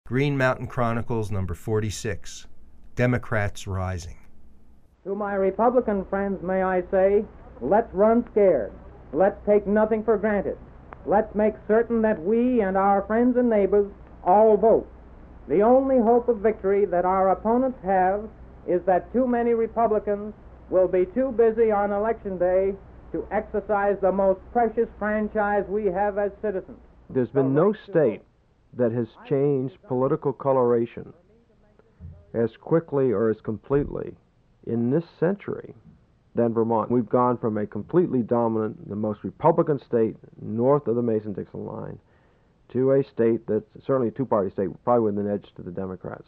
Green Mountain Chronicles, number 46, Democrats Rising. To my Republican friends, may I say, let's run scared. Let's take nothing for granted. Let's make certain that we and our friends and neighbors all vote. The only hope of victory that our opponents have is that too many Republicans will be too busy on Election Day to exercise the most precious franchise we have as citizens. There's been no state that has changed political coloration as quickly or as completely in this century than Vermont. We've gone from a completely dominant, the most Republican state north of the Mason-Dixon line, to a state that's certainly a two-party state, probably with an edge to the Democrats.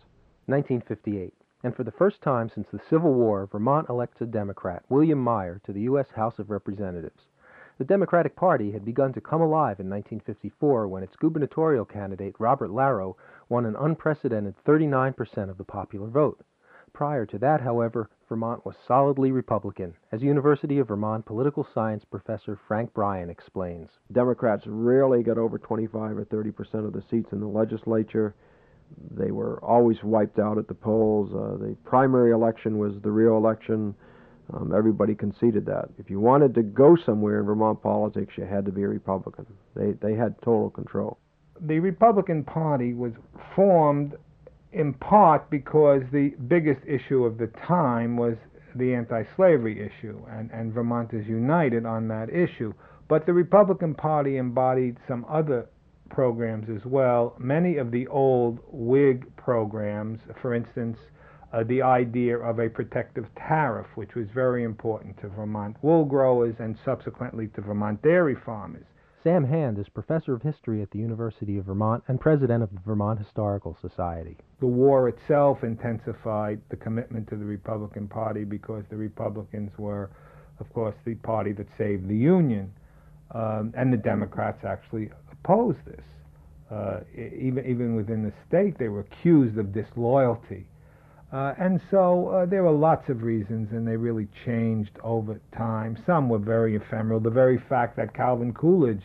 1958, and for the first time since the Civil War, Vermont elects a Democrat, William Meyer, to the U.S. House of Representatives. The Democratic Party had begun to come alive in 1954 when its gubernatorial candidate, Robert Larrow, won an unprecedented 39% of the popular vote. Prior to that, however, Vermont was solidly Republican, as University of Vermont political science professor Frank Bryan explains. Democrats rarely got over 25 or 30% of the seats in the legislature. They were always wiped out at the polls. The primary election was the real election. Everybody conceded that. If you wanted to go somewhere in Vermont politics, you had to be a Republican. They had total control. The Republican Party was formed in part because the biggest issue of the time was the anti-slavery issue, and Vermonters united on that issue. But the Republican Party embodied some other programs as well. Many of the old Whig programs, for instance, the idea of a protective tariff, which was very important to Vermont wool growers and subsequently to Vermont dairy farmers. Sam Hand is professor of history at the University of Vermont and president of the Vermont Historical Society. The war itself intensified the commitment to the Republican Party because the Republicans were, of course, the party that saved the Union, and the Democrats actually opposed this. Even within the state, they were accused of disloyalty. And so there were lots of reasons, and they really changed over time. Some were very ephemeral. The very fact that Calvin Coolidge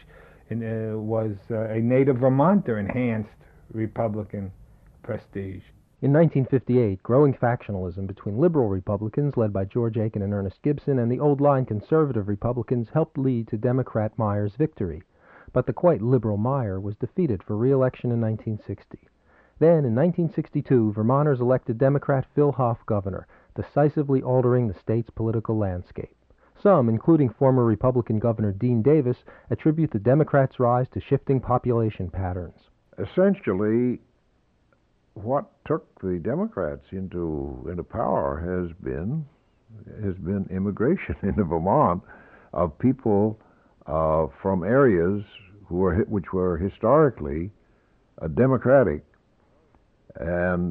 was a native Vermonter enhanced Republican prestige. In 1958, growing factionalism between liberal Republicans led by George Aiken and Ernest Gibson and the old-line conservative Republicans helped lead to Democrat Meyer's victory. But the quite liberal Meyer was defeated for re-election in 1960. Then, in 1962, Vermonters elected Democrat Phil Hoff governor, decisively altering the state's political landscape. Some, including former Republican Governor Dean Davis, attribute the Democrats' rise to shifting population patterns. Essentially, what took the Democrats into power has been immigration into Vermont of people from areas which were historically Democratic. And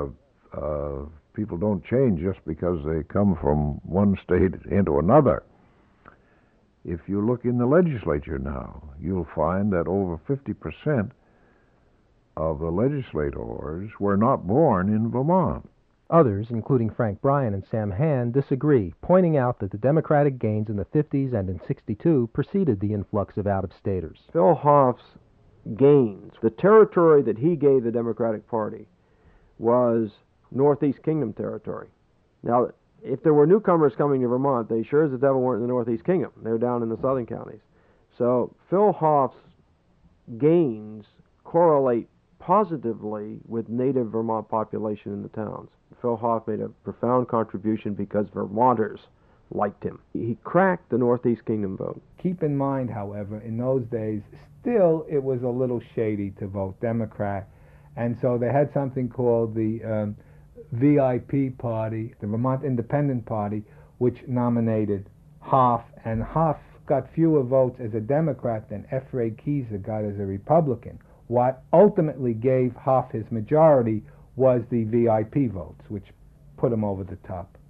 people don't change just because they come from one state into another. If you look in the legislature now, you'll find that over 50% of the legislators were not born in Vermont. Others, including Frank Bryan and Sam Hand, disagree, pointing out that the Democratic gains in the 50s and in '62 preceded the influx of out-of-staters. Phil Hoff's gains, the territory that he gave the Democratic Party, was Northeast Kingdom territory. Now, if there were newcomers coming to Vermont, they sure as the devil weren't in the Northeast Kingdom. They were down in the southern counties. So Phil Hoff's gains correlate positively with native Vermont population in the towns. Phil Hoff made a profound contribution because Vermonters liked him. He cracked the Northeast Kingdom vote. Keep in mind, however, in those days, still it was a little shady to vote Democrat. And so they had something called the VIP Party, the Vermont Independent Party, which nominated Hoff, and Hoff got fewer votes as a Democrat than F. Ray Keyser got as a Republican. What ultimately gave Hoff his majority was the VIP votes, which put him over the top.